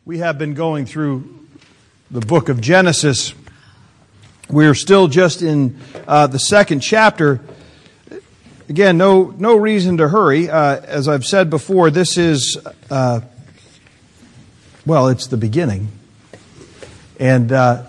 We have been going through the book of Genesis. We're still just in the second chapter. Again, no reason to hurry. As I've said before, this is, it's the beginning. And I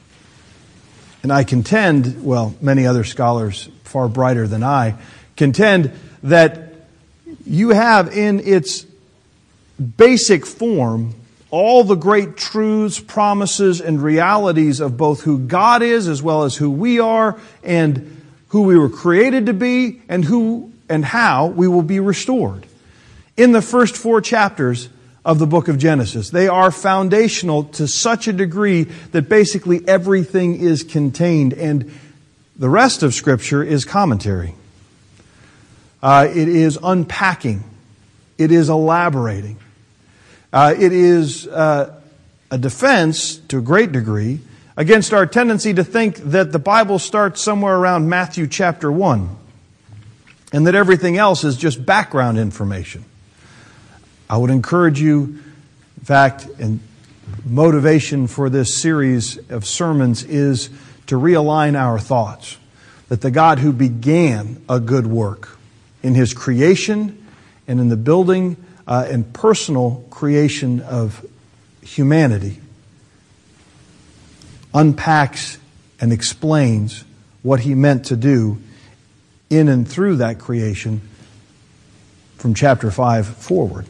contend, many other scholars far brighter than I, contend that you have in its basic form all the great truths, promises, and realities of both who God is as well as who we are and who we were created to be and who and how we will be restored. In the first 4 chapters of the book of Genesis, they are foundational to such a degree that basically everything is contained, and the rest of Scripture is commentary. It is unpacking. It is elaborating. It is a defense, to a great degree, against our tendency to think that the Bible starts somewhere around Matthew chapter 1 and that everything else is just background information. I would encourage you, in fact, and motivation for this series of sermons is to realign our thoughts. That the God who began a good work in His creation and in the building and personal creation of humanity unpacks and explains what He meant to do in and through that creation from chapter 5 forward.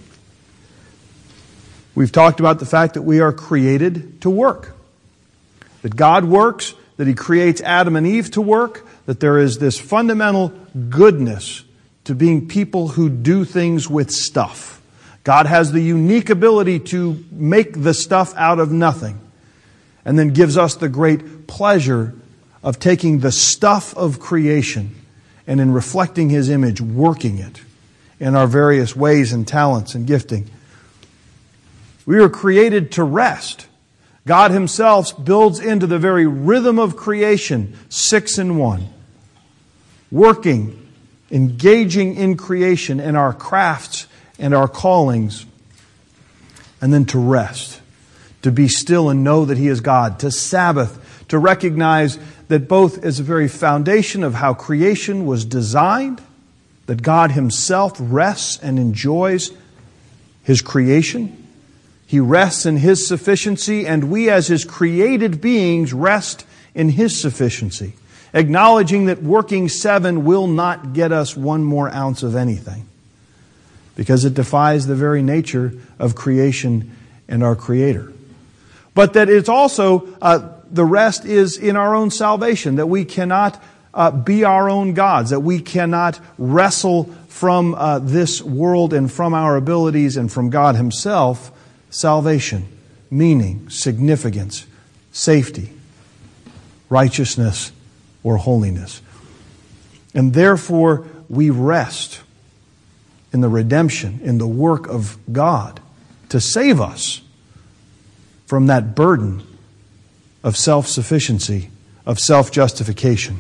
We've talked about the fact that we are created to work. That God works, that He creates Adam and Eve to work, that there is this fundamental goodness to being people who do things with stuff. God has the unique ability to make the stuff out of nothing, and then gives us the great pleasure of taking the stuff of creation and in reflecting His image, working it in our various ways and talents and gifting. We were created to rest. God Himself builds into the very rhythm of creation 6 in 1. Working, engaging in creation and our crafts and our callings, and then to rest, to be still and know that He is God, to Sabbath, to recognize that both as a very foundation of how creation was designed, that God Himself rests and enjoys His creation. He rests in His sufficiency, and we as His created beings rest in His sufficiency, acknowledging that working 7 will not get us 1 more ounce of anything, because it defies the very nature of creation and our Creator. But that it's also, the rest is in our own salvation, that we cannot be our own gods, that we cannot wrestle from this world and from our abilities and from God Himself salvation, meaning, significance, safety, righteousness, or holiness. And therefore, we rest in the redemption, in the work of God to save us from that burden of self-sufficiency, of self-justification.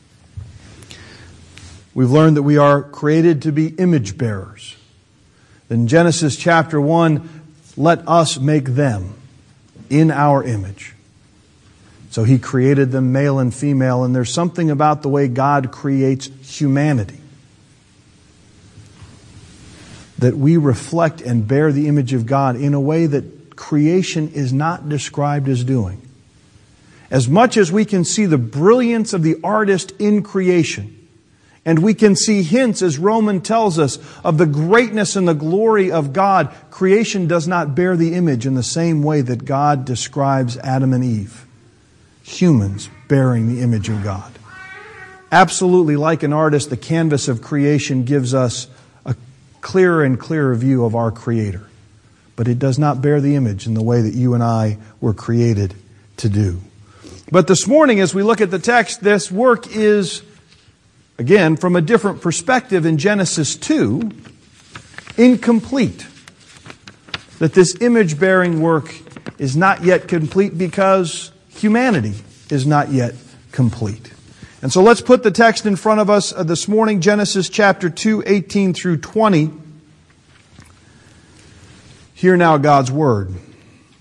We've learned that we are created to be image bearers. In Genesis chapter 1, let us make them in our image. So He created them male and female, and there's something about the way God creates humanity that we reflect and bear the image of God in a way that creation is not described as doing. As much as we can see the brilliance of the artist in creation, and we can see hints, as Romans tells us, of the greatness and the glory of God, creation does not bear the image in the same way that God describes Adam and Eve, humans bearing the image of God. Absolutely like an artist, the canvas of creation gives us a clearer and clearer view of our Creator. But it does not bear the image in the way that you and I were created to do. But this morning, as we look at the text, this work is, again, from a different perspective in Genesis 2, incomplete. That this image-bearing work is not yet complete because humanity is not yet complete. And so let's put the text in front of us this morning, Genesis chapter 2, 18 through 20. Hear now God's Word.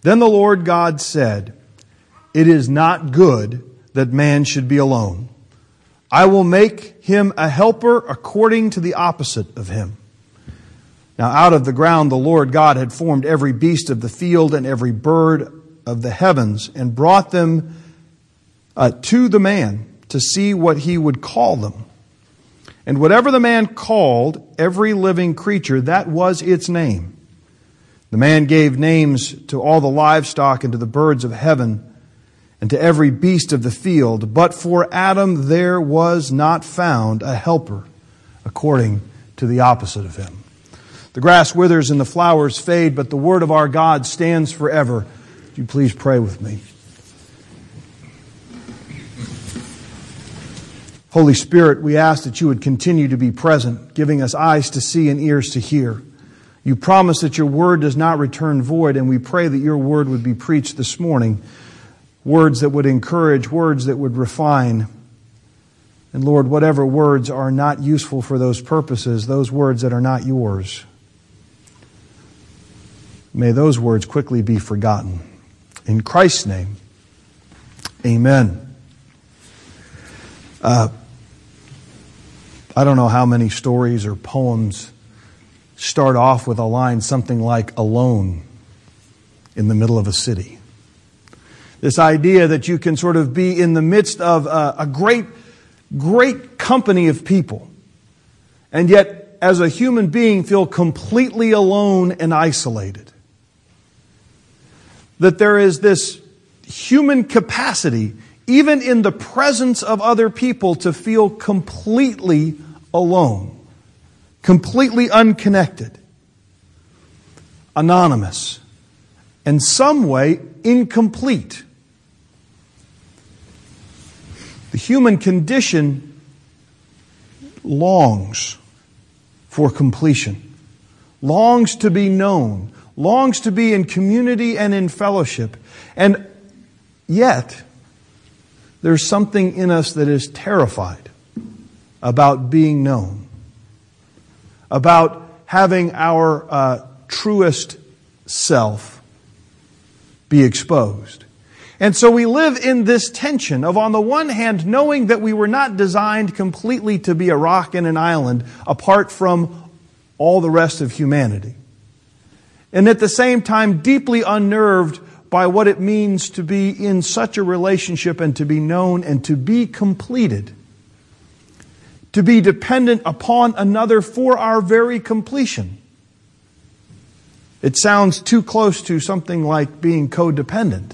Then the Lord God said, "It is not good that man should be alone. I will make him a helper according to the opposite of him." Now out of the ground the Lord God had formed every beast of the field and every bird of the heavens, and brought them to the man to see what he would call them. And whatever the man called every living creature, that was its name. The man gave names to all the livestock and to the birds of heaven and to every beast of the field. But for Adam there was not found a helper according to the opposite of him. The grass withers and the flowers fade, but the word of our God stands forever. Would you please pray with me? Holy Spirit, we ask that you would continue to be present, giving us eyes to see and ears to hear. You promise that your word does not return void, and we pray that your word would be preached this morning. Words that would encourage, words that would refine. And Lord, whatever words are not useful for those purposes, those words that are not yours, may those words quickly be forgotten. In Christ's name, amen. I don't know how many stories or poems start off with a line something like "alone in the middle of a city." This idea that you can sort of be in the midst of a great company of people, and yet as a human being feel completely alone and isolated. That there is this human capacity, even in the presence of other people, to feel completely alone, completely unconnected, anonymous, and some way incomplete. The human condition longs for completion, longs to be known, longs to be in community and in fellowship. And yet, there's something in us that is terrified about being known, about having our truest self be exposed. And so we live in this tension of, on the one hand, knowing that we were not designed completely to be a rock and an island apart from all the rest of humanity. And at the same time, deeply unnerved by what it means to be in such a relationship and to be known and to be completed. To be dependent upon another for our very completion. It sounds too close to something like being codependent.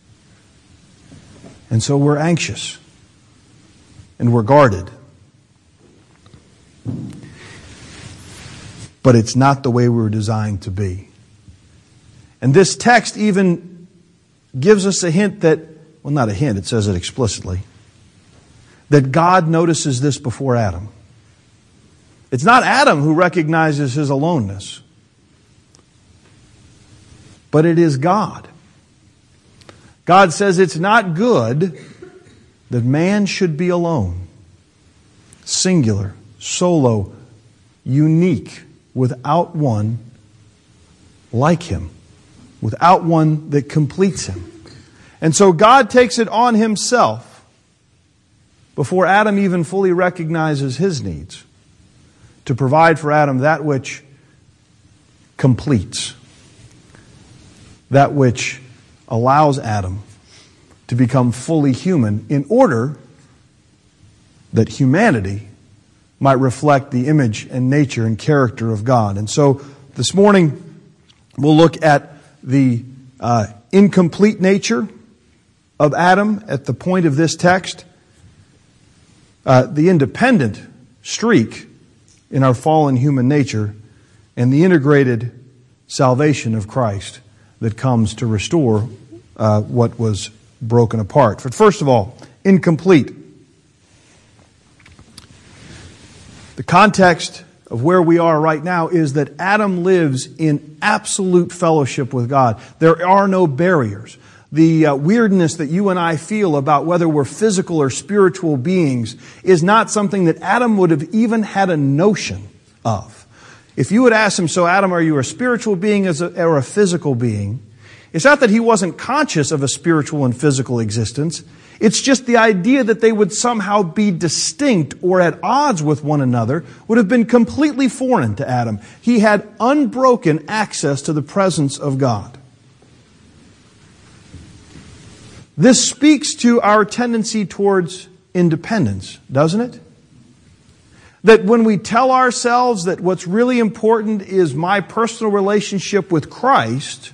And so we're anxious. And we're guarded. But it's not the way we were designed to be. And this text even gives us a hint that, well, not a hint, it says it explicitly, that God notices this before Adam. It's not Adam who recognizes his aloneness, but it is God. God says it's not good that man should be alone, singular, solo, unique, without one like him, without one that completes him. And so God takes it on himself before Adam even fully recognizes his needs to provide for Adam that which completes, that which allows Adam to become fully human in order that humanity might reflect the image and nature and character of God. And so this morning we'll look at the incomplete nature of Adam at the point of this text, the independent streak in our fallen human nature, and the integrated salvation of Christ that comes to restore what was broken apart. But first of all, incomplete. The context of where we are right now is that Adam lives in absolute fellowship with God. There are no barriers. The weirdness that you and I feel about whether we're physical or spiritual beings is not something that Adam would have even had a notion of. If you would ask him, so Adam, are you a spiritual being or a physical being? It's not that he wasn't conscious of a spiritual and physical existence. It's just the idea that they would somehow be distinct or at odds with one another would have been completely foreign to Adam. He had unbroken access to the presence of God. This speaks to our tendency towards independence, doesn't it? That when we tell ourselves that what's really important is my personal relationship with Christ,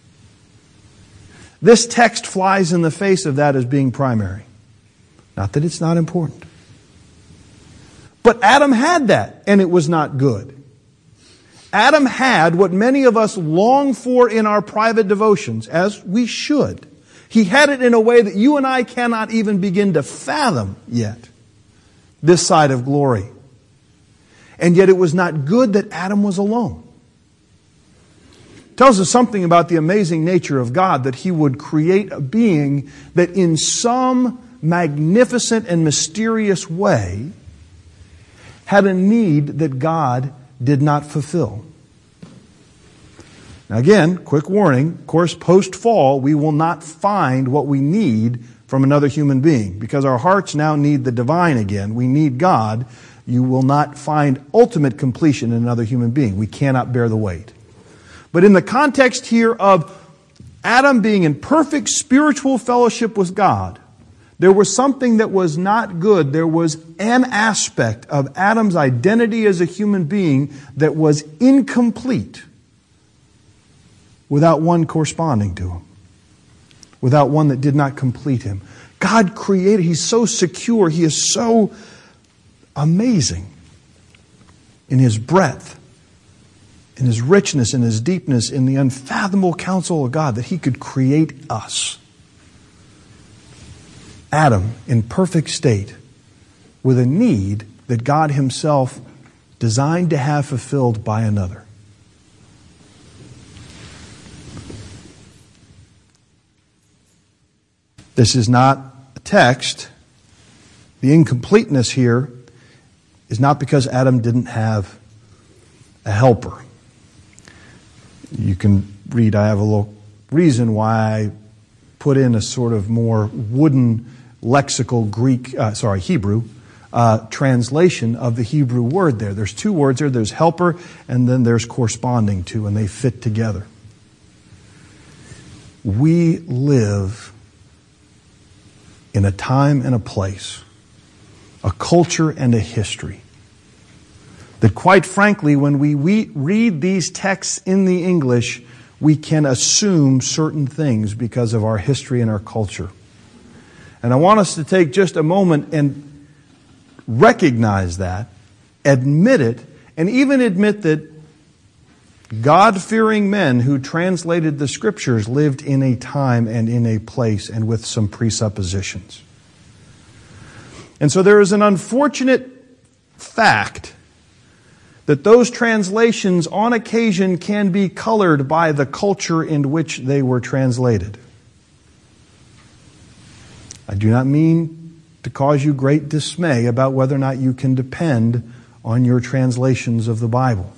this text flies in the face of that as being primary. Not that it's not important. But Adam had that, and it was not good. Adam had what many of us long for in our private devotions, as we should. He had it in a way that you and I cannot even begin to fathom yet, this side of glory. And yet it was not good that Adam was alone. It tells us something about the amazing nature of God, that He would create a being that in some magnificent and mysterious way had a need that God did not fulfill. Now again, quick warning, of course, post-fall, we will not find what we need from another human being, because our hearts now need the divine again. We need God. You will not find ultimate completion in another human being. We cannot bear the weight. But in the context here of Adam being in perfect spiritual fellowship with God, there was something that was not good. There was an aspect of Adam's identity as a human being that was incomplete without one corresponding to him, without one that did not complete him. God created, He's so secure, He is so amazing in His breadth, in His richness, in His deepness, in the unfathomable counsel of God, that He could create us. Adam, in perfect state, with a need that God Himself designed to have fulfilled by another. This is not a text. The incompleteness here is not because Adam didn't have a helper. You can read, I have a little reason why I put in a sort of more wooden lexical Hebrew translation of the Hebrew word there. There's two words there. There's helper and then there's corresponding to, and they fit together. We live in a time and a place, a culture and a history, that quite frankly, when we read these texts in the English, we can assume certain things because of our history and our culture. And I want us to take just a moment and recognize that, admit it, and even admit that God-fearing men who translated the Scriptures lived in a time and in a place and with some presuppositions. And so there is an unfortunate fact that those translations on occasion can be colored by the culture in which they were translated. I do not mean to cause you great dismay about whether or not you can depend on your translations of the Bible.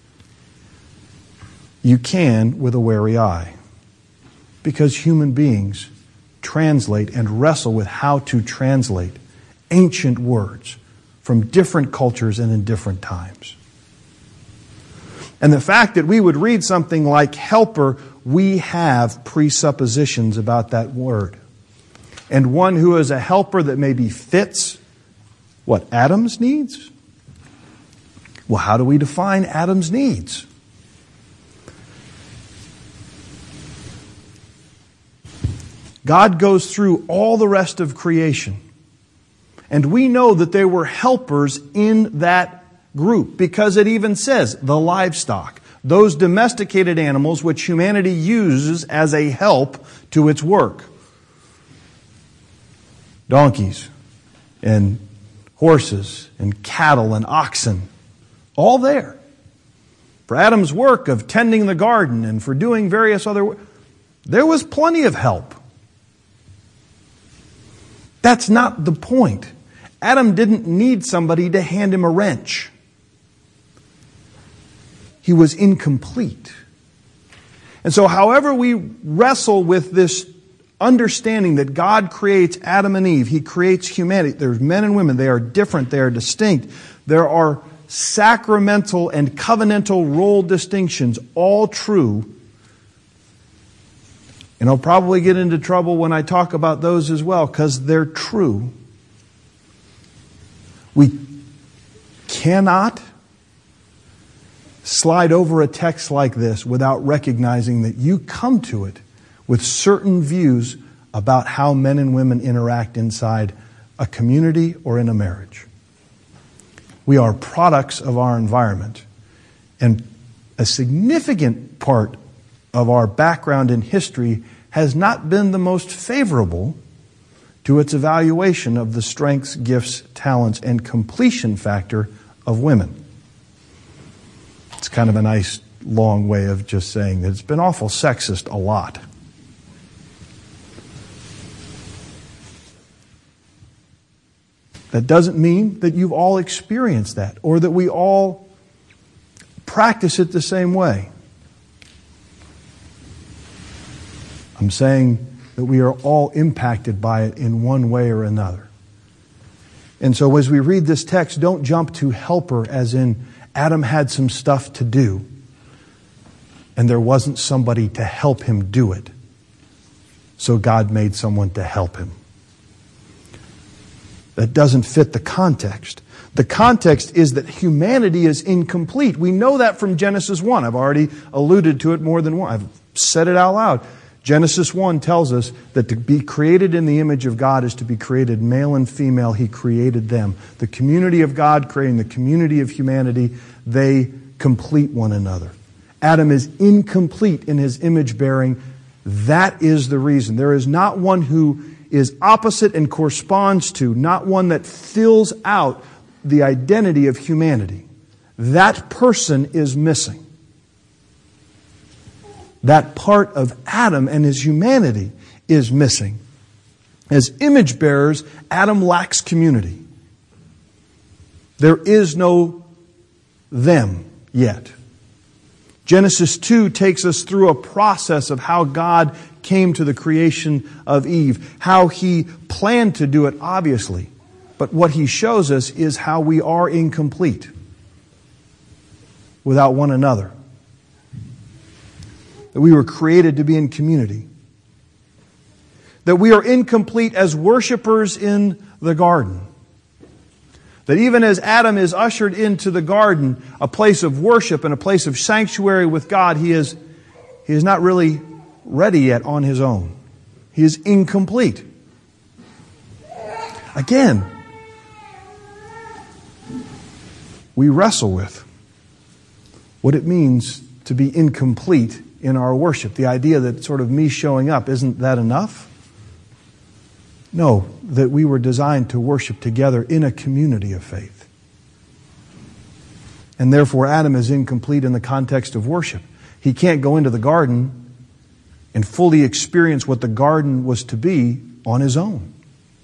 You can with a wary eye, because human beings translate and wrestle with how to translate ancient words from different cultures and in different times. And the fact that we would read something like helper, we have presuppositions about that word. And one who is a helper that maybe fits what Adam's needs? Well, how do we define Adam's needs? God goes through all the rest of creation. And we know that there were helpers in that group, because it even says the livestock, those domesticated animals which humanity uses as a help to its work. Donkeys and horses and cattle and oxen, all there. For Adam's work of tending the garden and for doing various other work, there was plenty of help. That's not the point. Adam didn't need somebody to hand him a wrench. He was incomplete. And so however we wrestle with this understanding that God creates Adam and Eve, He creates humanity. There's men and women. They are different. They are distinct. There are sacramental and covenantal role distinctions, all true. And I'll probably get into trouble when I talk about those as well, because they're true. We cannot slide over a text like this without recognizing that you come to it with certain views about how men and women interact inside a community or in a marriage. We are products of our environment. And a significant part of our background in history has not been the most favorable to its evaluation of the strengths, gifts, talents, and completion factor of women. It's kind of a nice long way of just saying that it's been awful sexist a lot. That doesn't mean that you've all experienced that or that we all practice it the same way. I'm saying that we are all impacted by it in one way or another. And so as we read this text, don't jump to helper as in Adam had some stuff to do and there wasn't somebody to help him do it. So God made someone to help him. That doesn't fit the context. The context is that humanity is incomplete. We know that from Genesis 1. I've already alluded to it more than once. I've said it out loud. Genesis 1 tells us that to be created in the image of God is to be created male and female. He created them. The community of God creating the community of humanity, they complete one another. Adam is incomplete in his image bearing. That is the reason. There is not one who is opposite and corresponds to, not one that fills out the identity of humanity. That person is missing. That part of Adam and his humanity is missing. As image bearers, Adam lacks community. There is no them yet. Genesis 2 takes us through a process of how God came to the creation of Eve, how He planned to do it, obviously. But what He shows us is how we are incomplete without one another. That we were created to be in community. That we are incomplete as worshipers in the garden. That even as Adam is ushered into the garden, a place of worship and a place of sanctuary with God, he is not really ready yet on his own. He is incomplete. Again, we wrestle with what it means to be incomplete in our worship. The idea that sort of me showing up, isn't that enough? No, that we were designed to worship together in a community of faith. And therefore Adam is incomplete in the context of worship. He can't go into the garden and fully experience what the garden was to be on his own.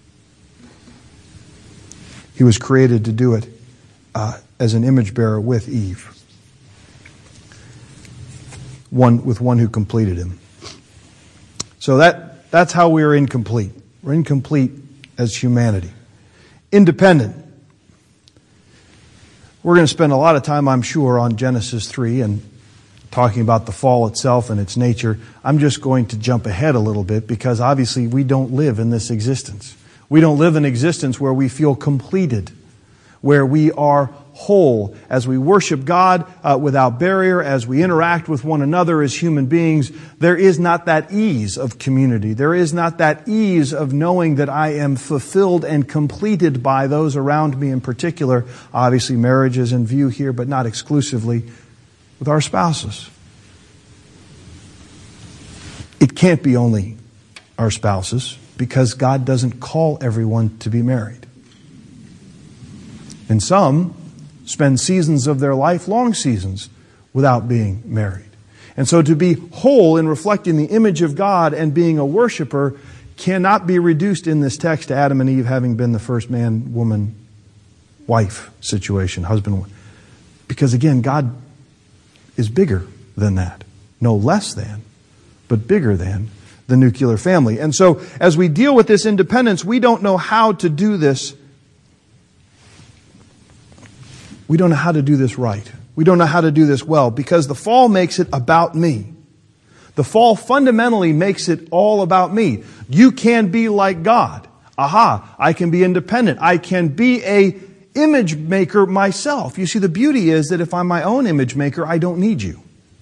He was created to do it as an image bearer with Eve. With one who completed him. So that's how we are incomplete. We're incomplete as humanity. Independent. We're going to spend a lot of time, I'm sure, on Genesis 3 and talking about the fall itself and its nature. I'm just going to jump ahead a little bit because obviously we don't live in this existence. We don't live in existence where we feel completed, where we are whole, as we worship God without barrier, as we interact with one another as human beings. There is not that ease of community. There is not that ease of knowing that I am fulfilled and completed by those around me in particular. Obviously, marriage is in view here, but not exclusively with our spouses. It can't be only our spouses because God doesn't call everyone to be married. And some spend seasons of their life, long seasons, without being married. And so to be whole in reflecting the image of God and being a worshiper cannot be reduced in this text to Adam and Eve having been the first man, woman, wife situation, husband. Because again, God is bigger than that, no less than. but bigger than the nuclear family. And so, as we deal with this independence, we don't know how to do this. We don't know how to do this right. We don't know how to do this well, because the fall makes it about me. The fall fundamentally makes it all about me. You can be like God. Aha, I can be independent. I can be a image maker myself. You see, the beauty is that if I'm my own image maker, I don't need you.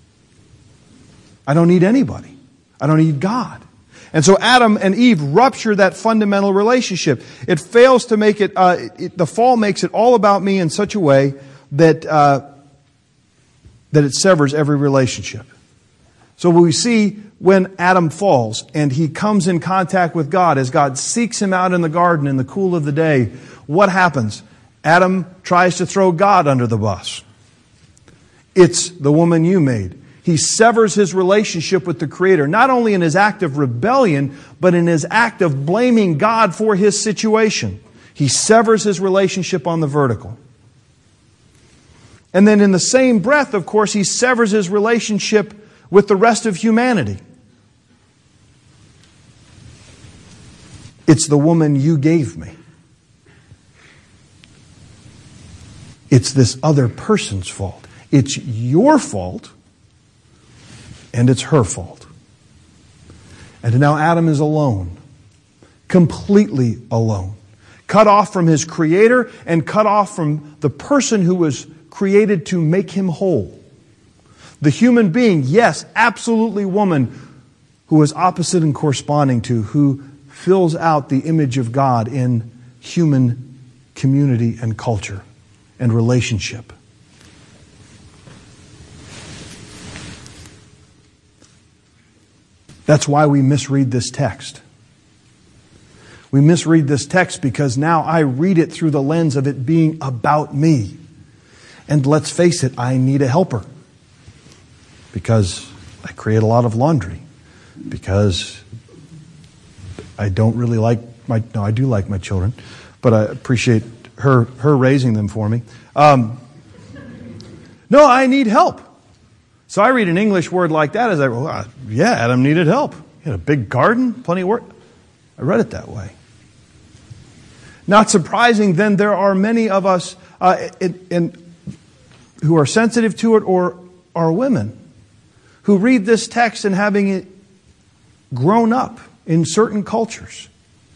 I don't need anybody. I don't need God. And so Adam and Eve rupture that fundamental relationship. It fails to make it, the fall makes it all about me in such a way that, that it severs every relationship. So we see when Adam falls and he comes in contact with God, as God seeks him out in the garden in the cool of the day, what happens? Adam tries to throw God under the bus. It's the woman you made. He severs his relationship with the Creator, not only in his act of rebellion, but in his act of blaming God for his situation. He severs his relationship on the vertical. And then in the same breath, of course, he severs his relationship with the rest of humanity. It's the woman you gave me. It's this other person's fault. It's your fault, and it's her fault. And now Adam is alone, completely alone, cut off from his Creator and cut off from the person who was created to make him whole. The human being, yes, absolutely woman, who is opposite and corresponding to, who fills out the image of God in human community and culture and relationship. That's why we misread this text. We misread this text because now I read it through the lens of it being about me. And let's face it, I need a helper. Because I create a lot of laundry. Because I don't really like I do like my children, but I appreciate her raising them for me. No, I need help. So I read an English word like that as yeah, Adam needed help. He had a big garden, plenty of work. I read it that way. Not surprising, then, there are many of us who are sensitive to it or are women who read this text and having it grown up in certain cultures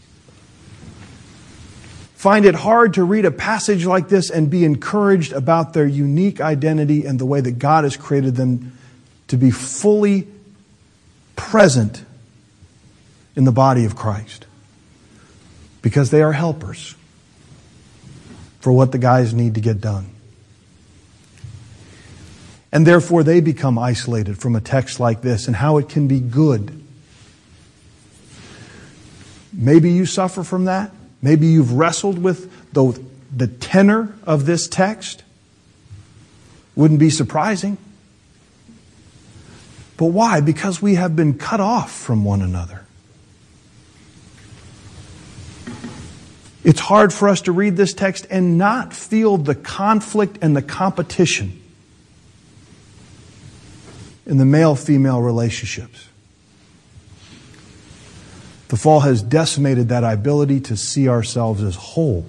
find it hard to read a passage like this and be encouraged about their unique identity and the way that God has created them to be fully present in the body of Christ. Because they are helpers for what the guys need to get done. And therefore they become isolated from a text like this and how it can be good. Maybe you suffer from that. Maybe you've wrestled with the tenor of this text. Wouldn't be surprising. But why? Because we have been cut off from one another. It's hard for us to read this text and not feel the conflict and the competition in the male-female relationships. The fall has decimated that ability to see ourselves as whole.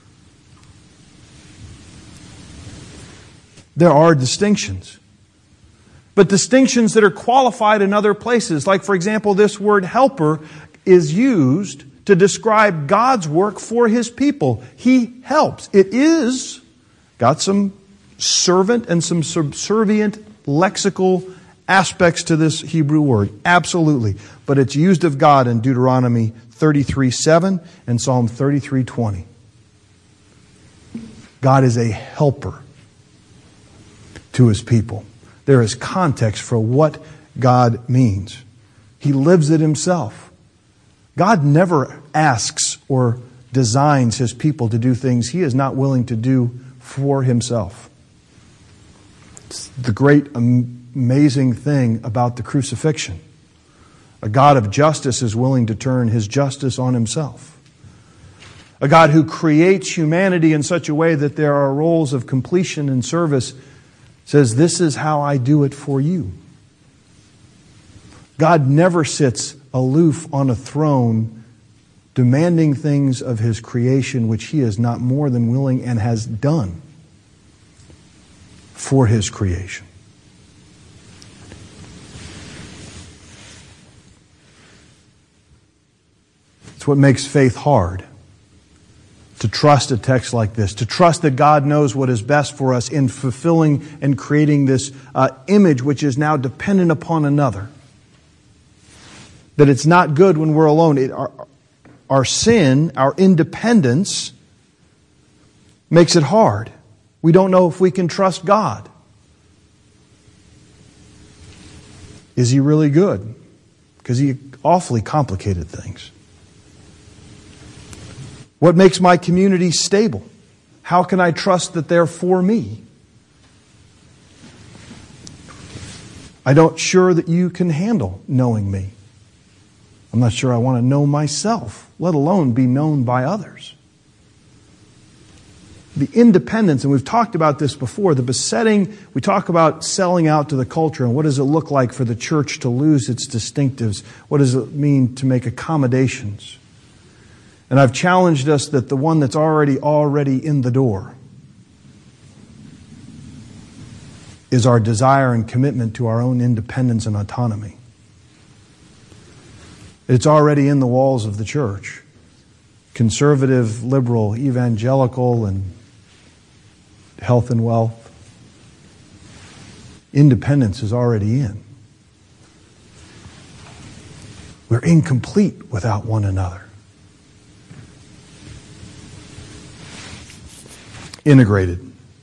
There are distinctions. But distinctions that are qualified in other places. Like, for example, this word helper is used to describe God's work for His people. He helps. It is got some servant and some subservient lexical aspects to this Hebrew word. Absolutely. But it's used of God in Deuteronomy 33:7 and Psalm 33:20. God is a helper to His people. There is context for what God means. He lives it Himself. God never asks or designs His people to do things He is not willing to do for Himself. It's the great amazing thing about the crucifixion. A God of justice is willing to turn His justice on Himself. A God who creates humanity in such a way that there are roles of completion and service says, this is how I do it for you. God never sits aloof on a throne demanding things of His creation which He is not more than willing and has done for His creation. It's what makes faith hard. To trust a text like this, to trust that God knows what is best for us in fulfilling and creating this image which is now dependent upon another. That it's not good when we're alone. Our sin, our independence, makes it hard. We don't know if we can trust God. Is He really good? Because He awfully complicated things. What makes my community stable? How can I trust that they're for me? I'm not sure that you can handle knowing me. I'm not sure I want to know myself, let alone be known by others. The independence, and we've talked about this before, the besetting, we talk about selling out to the culture, and what does it look like for the church to lose its distinctives? What does it mean to make accommodations? And I've challenged us that the one that's already in the door is our desire and commitment to our own independence and autonomy. It's already in the walls of the church. Conservative, liberal, evangelical, and health and wealth. Independence is already in. We're incomplete without one another. Integrated.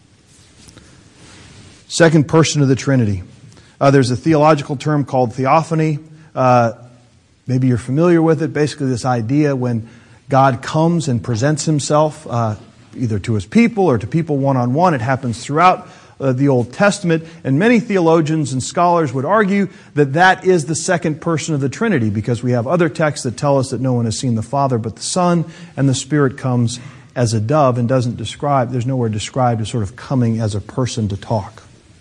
Second person of the Trinity. There's a theological term called theophany. Maybe you're familiar with it. Basically this idea when God comes and presents Himself either to His people or to people one-on-one. It happens throughout the Old Testament. And many theologians and scholars would argue that that is the second person of the Trinity because we have other texts that tell us that no one has seen the Father but the Son, and the Spirit comes as a dove and doesn't describe, there's nowhere described as sort of coming as a person to talk.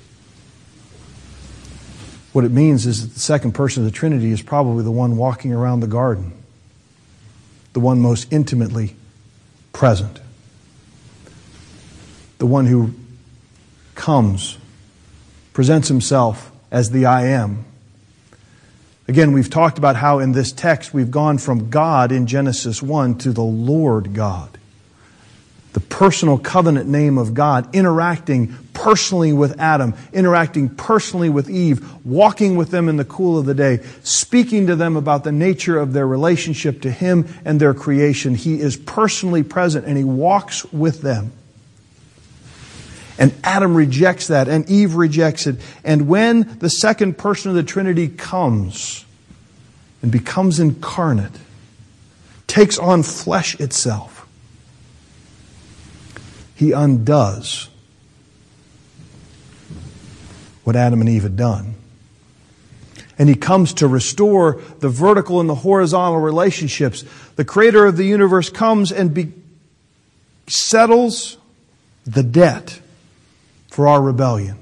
What it means is that the second person of the Trinity is probably the one walking around the garden, the one most intimately present, the one who comes, presents Himself as the I Am. Again, we've talked about how in this text we've gone from God in Genesis 1 to the Lord God. The personal covenant name of God, interacting personally with Adam, interacting personally with Eve, walking with them in the cool of the day, speaking to them about the nature of their relationship to Him and their creation. He is personally present and He walks with them. And Adam rejects that and Eve rejects it. And when the second person of the Trinity comes and becomes incarnate, takes on flesh itself, He undoes what Adam and Eve had done. And He comes to restore the vertical and the horizontal relationships. The Creator of the universe comes and settles the debt for our rebellion.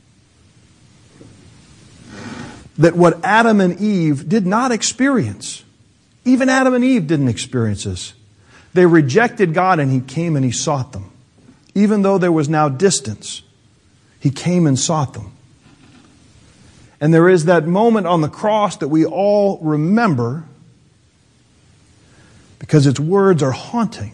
That what Adam and Eve did not experience, even Adam and Eve didn't experience this. They rejected God and He came and He sought them. Even though there was now distance, He came and sought them. And there is that moment on the cross that we all remember because its words are haunting.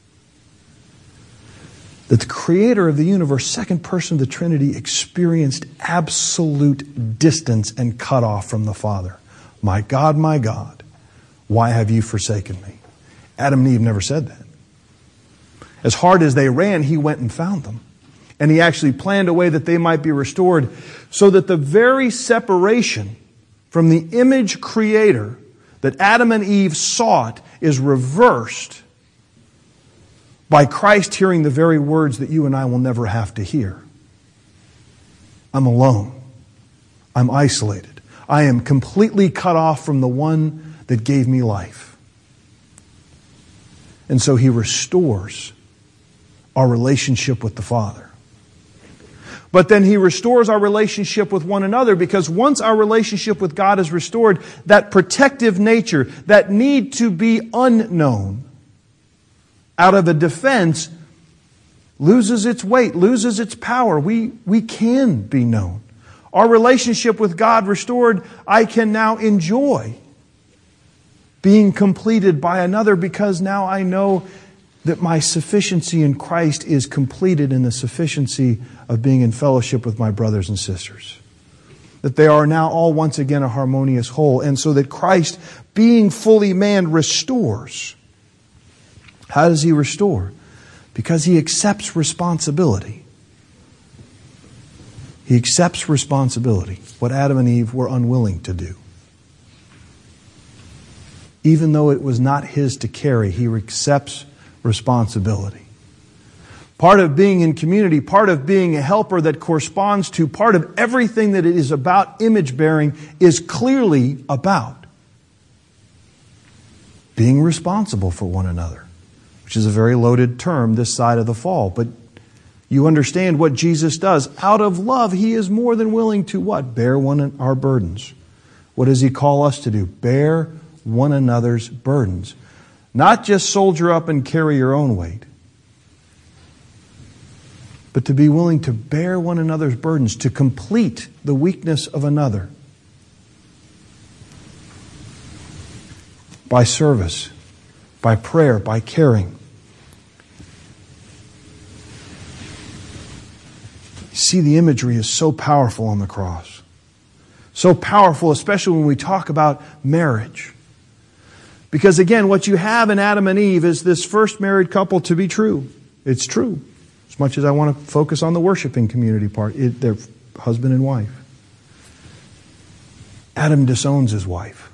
That the Creator of the universe, second person of the Trinity, experienced absolute distance and cut off from the Father. My God, why have you forsaken me? Adam and Eve never said that. As hard as they ran, He went and found them. And He actually planned a way that they might be restored so that the very separation from the image Creator that Adam and Eve sought is reversed by Christ hearing the very words that you and I will never have to hear. I'm alone. I'm isolated. I am completely cut off from the one that gave me life. And so He restores our relationship with the Father. But then He restores our relationship with one another, because once our relationship with God is restored, that protective nature, that need to be unknown, out of a defense, loses its weight, loses its power. We can be known. Our relationship with God restored, I can now enjoy being completed by another, because now I know that my sufficiency in Christ is completed in the sufficiency of being in fellowship with my brothers and sisters. That they are now all once again a harmonious whole. And so that Christ, being fully man, restores. How does He restore? Because He accepts responsibility. He accepts responsibility, what Adam and Eve were unwilling to do. Even though it was not His to carry, He accepts responsibility. Part of being in community, part of being a helper that corresponds to, part of everything that it is about image bearing is clearly about being responsible for one another, which is a very loaded term this side of the fall. But you understand what Jesus does. Out of love, He is more than willing to what? Bear our burdens. What does He call us to do? Bear one another's burdens. Not just soldier up and carry your own weight, but to be willing to bear one another's burdens, to complete the weakness of another by service, by prayer, by caring. See, the imagery is so powerful on the cross. So powerful, especially when we talk about marriage. Because again, what you have in Adam and Eve is this first married couple to be true. It's true. As much as I want to focus on the worshiping community part, they're husband and wife. Adam disowns his wife,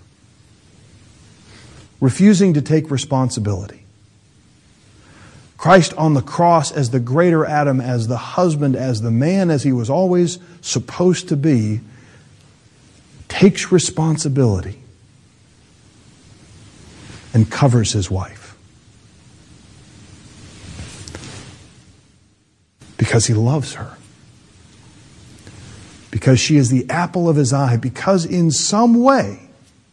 refusing to take responsibility. Christ on the cross as the greater Adam, as the husband, as the man, as He was always supposed to be, takes responsibility and covers his wife. Because He loves her. Because she is the apple of His eye. Because in some way,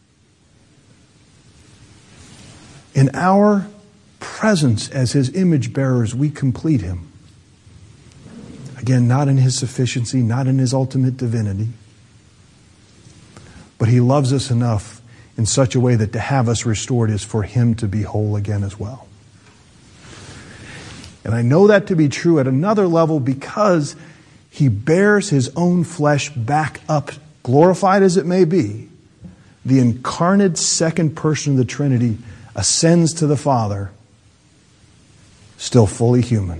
in our presence as His image bearers, we complete Him. Again, not in His sufficiency, not in His ultimate divinity. But He loves us enough in such a way that to have us restored is for Him to be whole again as well. And I know that to be true at another level because He bears His own flesh back up, glorified as it may be. The incarnate second person of the Trinity ascends to the Father, still fully human,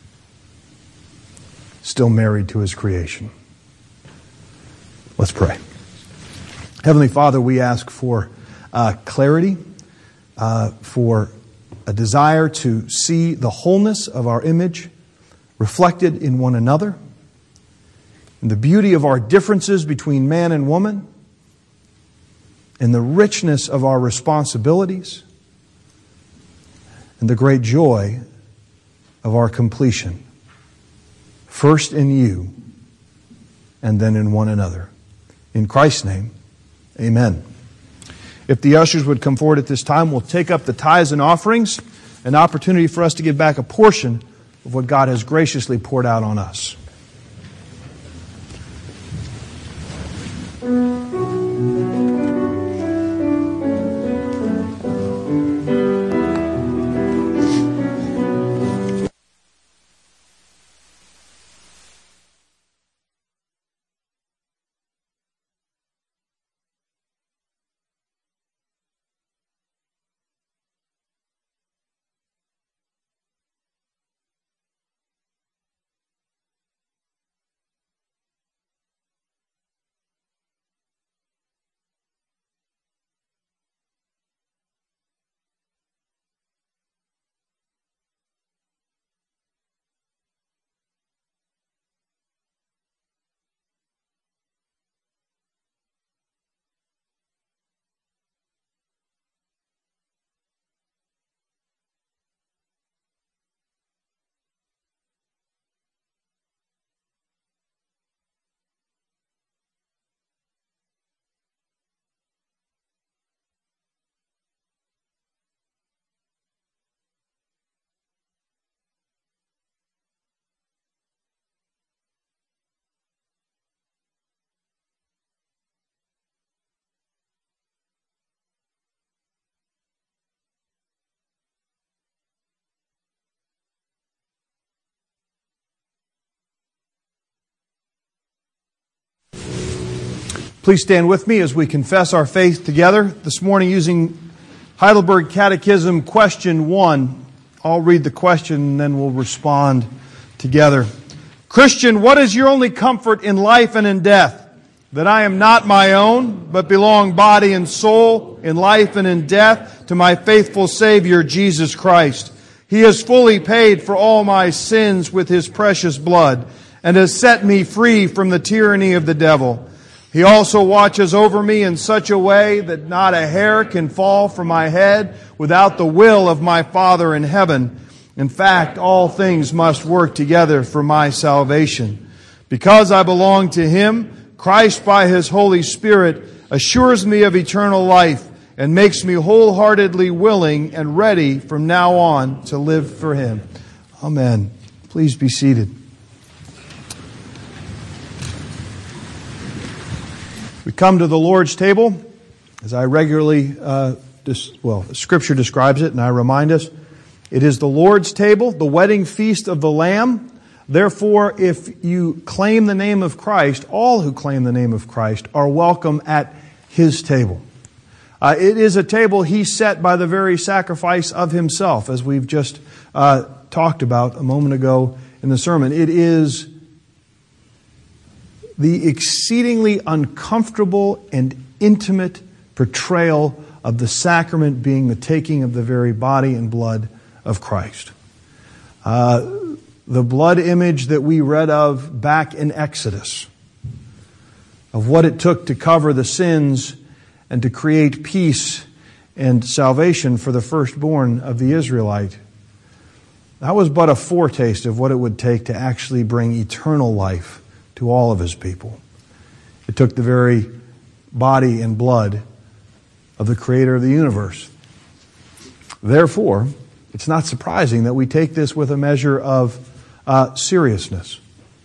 still married to His creation. Let's pray. Heavenly Father, we ask for clarity, for a desire to see the wholeness of our image reflected in one another, in the beauty of our differences between man and woman, in the richness of our responsibilities, and the great joy of our completion, first in You and then in one another. In Christ's name, amen. If the ushers would come forward at this time, we'll take up the tithes and offerings, an opportunity for us to give back a portion of what God has graciously poured out on us. Please stand with me as we confess our faith together this morning using Heidelberg Catechism question 1. I'll read the question and then we'll respond together. Christian, what is your only comfort in life and in death? That I am not my own, but belong body and soul, in life and in death, to my faithful Savior, Jesus Christ. He has fully paid for all my sins with His precious blood, and has set me free from the tyranny of the devil. He also watches over me in such a way that not a hair can fall from my head without the will of my Father in heaven. In fact, all things must work together for my salvation. Because I belong to Him, Christ, by His Holy Spirit, assures me of eternal life and makes me wholeheartedly willing and ready from now on to live for Him. Amen. Please be seated. We come to the Lord's table, as I regularly, Scripture describes it, and I remind us, it is the Lord's table, the wedding feast of the Lamb. Therefore, if you claim the name of Christ, all who claim the name of Christ are welcome at His table. It is a table He set by the very sacrifice of Himself, as we've just talked about a moment ago in the sermon. It is the exceedingly uncomfortable and intimate portrayal of the sacrament being the taking of the very body and blood of Christ. The blood image that we read of back in Exodus, of what it took to cover the sins and to create peace and salvation for the firstborn of the Israelite. That was but a foretaste of what it would take to actually bring eternal life to all of His people. It took the very body and blood of the Creator of the universe. Therefore, it's not surprising that we take this with a measure of seriousness.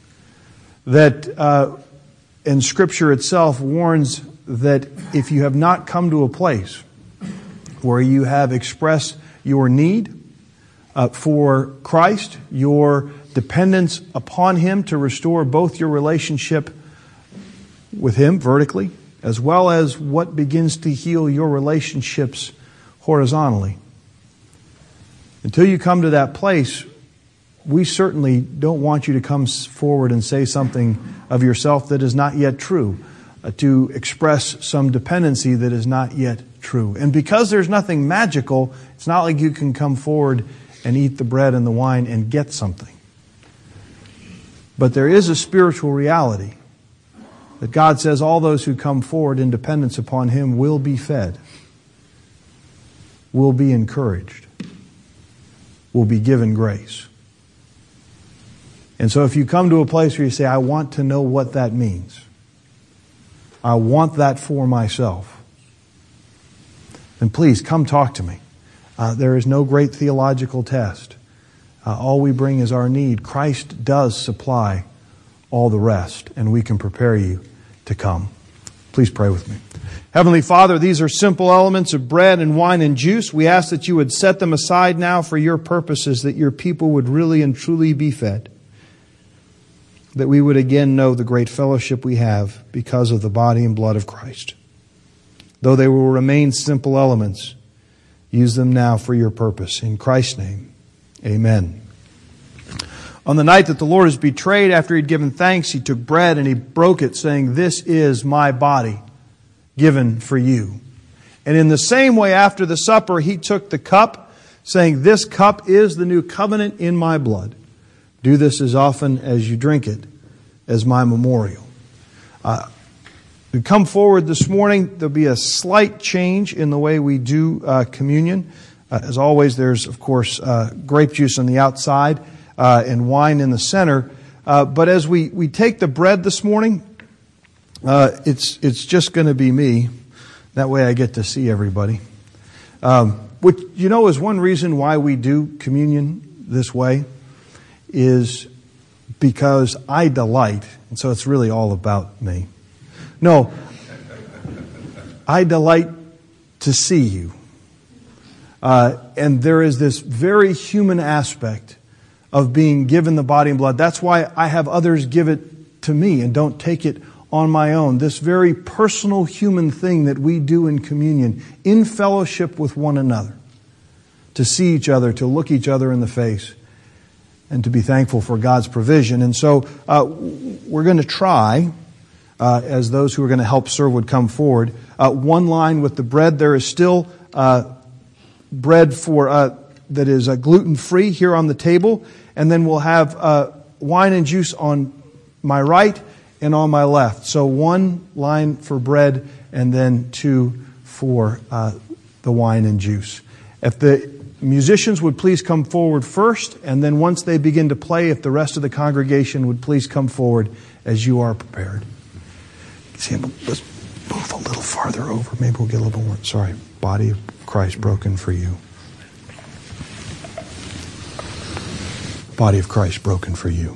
And Scripture itself warns that if you have not come to a place where you have expressed your need for Christ, your dependence upon Him to restore both your relationship with Him vertically, as well as what begins to heal your relationships horizontally. Until you come to that place, we certainly don't want you to come forward and say something of yourself that is not yet true, to express some dependency that is not yet true. And because there's nothing magical, it's not like you can come forward and eat the bread and the wine and get something. But there is a spiritual reality that God says all those who come forward in dependence upon Him will be fed, will be encouraged, will be given grace. And so if you come to a place where you say, I want to know what that means, I want that for myself, then please come talk to me. There is no great theological test. All we bring is our need. Christ does supply all the rest, and we can prepare you to come. Please pray with me. Heavenly Father, these are simple elements of bread and wine and juice. We ask that you would set them aside now for your purposes, that your people would really and truly be fed, that we would again know the great fellowship we have because of the body and blood of Christ. Though they will remain simple elements, use them now for your purpose. In Christ's name, amen. On the night that the Lord is betrayed, after He'd given thanks, He took bread and He broke it, saying, "This is my body given for you." And in the same way, after the supper, He took the cup, saying, "This cup is the new covenant in my blood. Do this as often as you drink it as my memorial." We come forward this morning. There'll be a slight change in the way we do communion. As always, there's, of course, grape juice on the outside and wine in the center. But as we take the bread this morning, it's just going to be me. That way I get to see everybody. Which, you know, is one reason why we do communion this way, is because I delight, and so it's really all about me. No, I delight to see you. And there is this very human aspect of being given the body and blood. That's why I have others give it to me and don't take it on my own, this very personal human thing that we do in communion, in fellowship with one another, to see each other, to look each other in the face, and to be thankful for God's provision. And so we're going to try, as those who are going to help serve would come forward, one line with the bread. There is still bread that is gluten-free here on the table, and then we'll have wine and juice on my right and on my left. So one line for bread and then two for the wine and juice. If the musicians would please come forward first, and then once they begin to play, if the rest of the congregation would please come forward as you are prepared. Sam, let's move a little farther over. Maybe we'll get a little more. Sorry. Body of Christ broken for you. Body of Christ broken for you.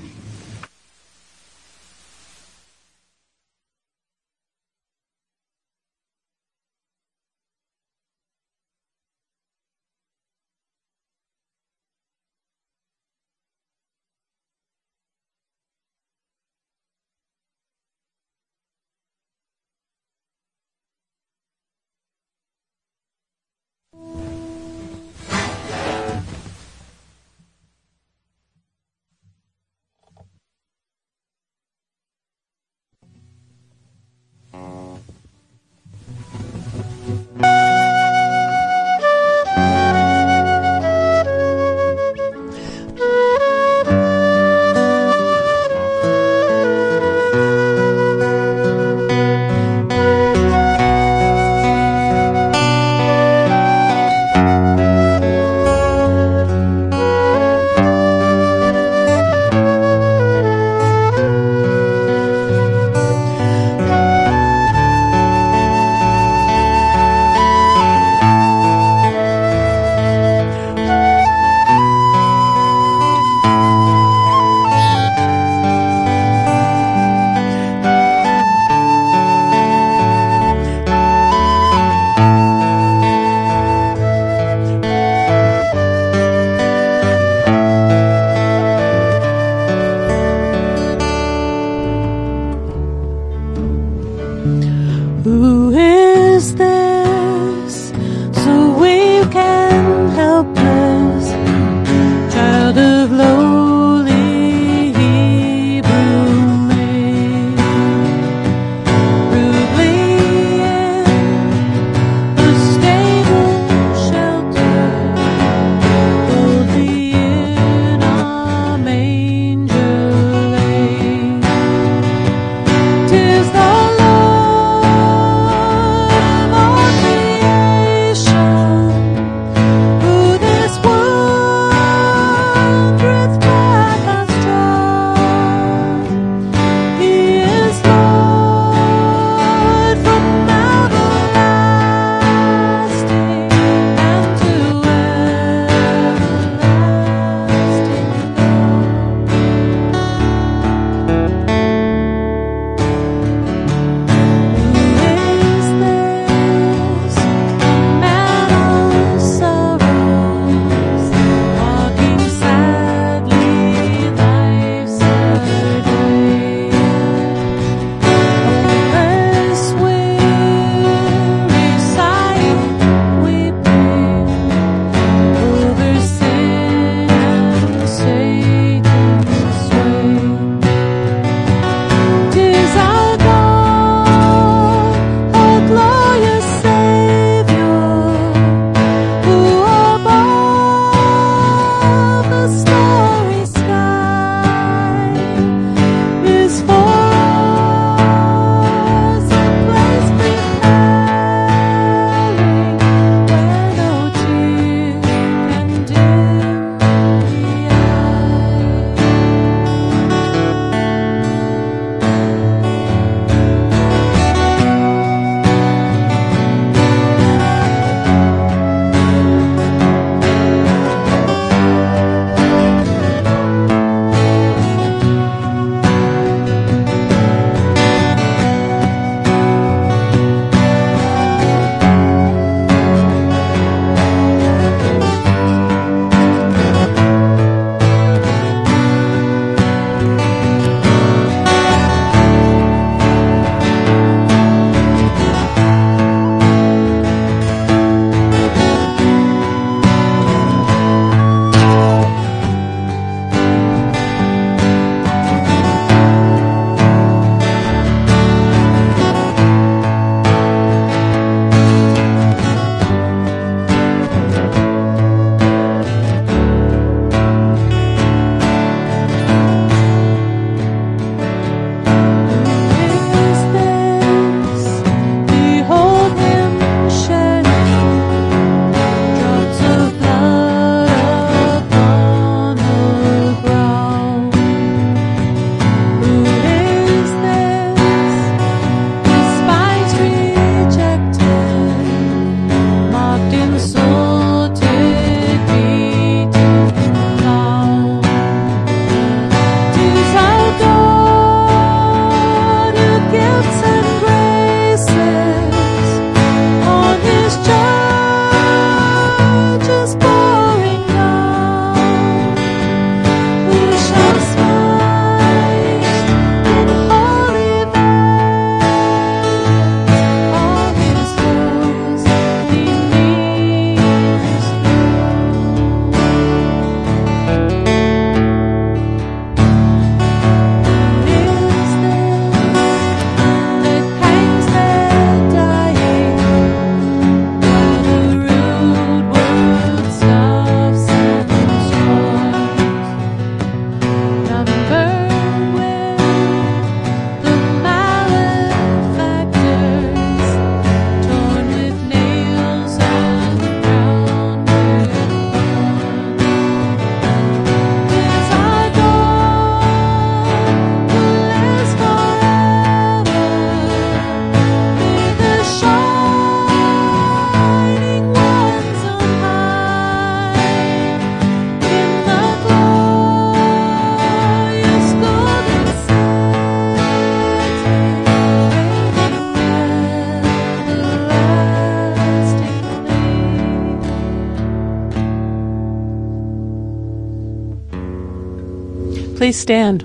Please stand.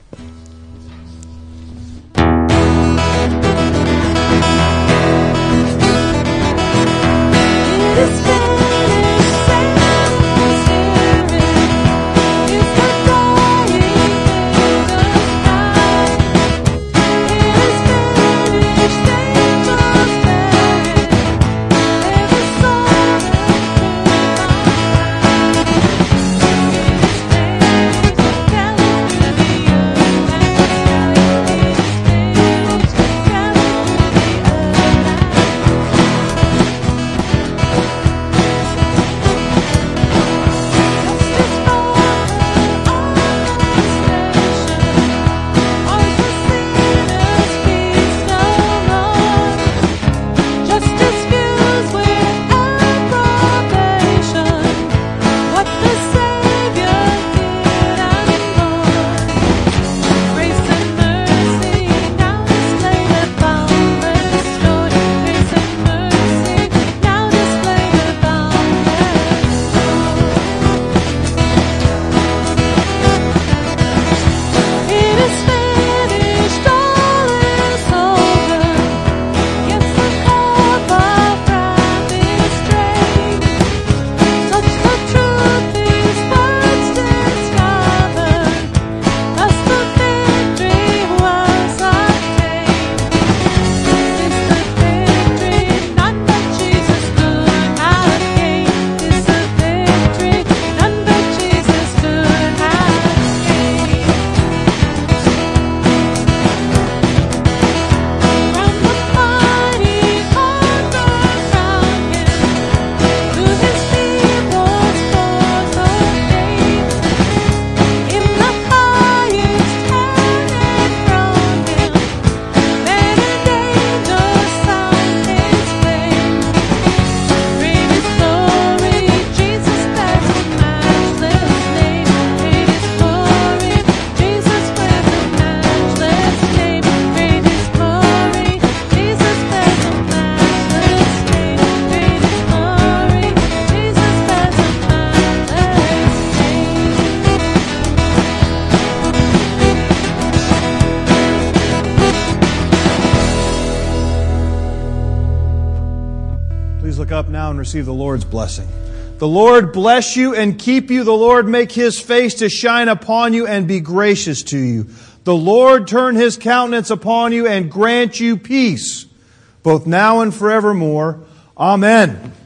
Up now and receive the Lord's blessing. The Lord bless you and keep you. The Lord make His face to shine upon you and be gracious to you. The Lord turn His countenance upon you and grant you peace, both now and forevermore. Amen.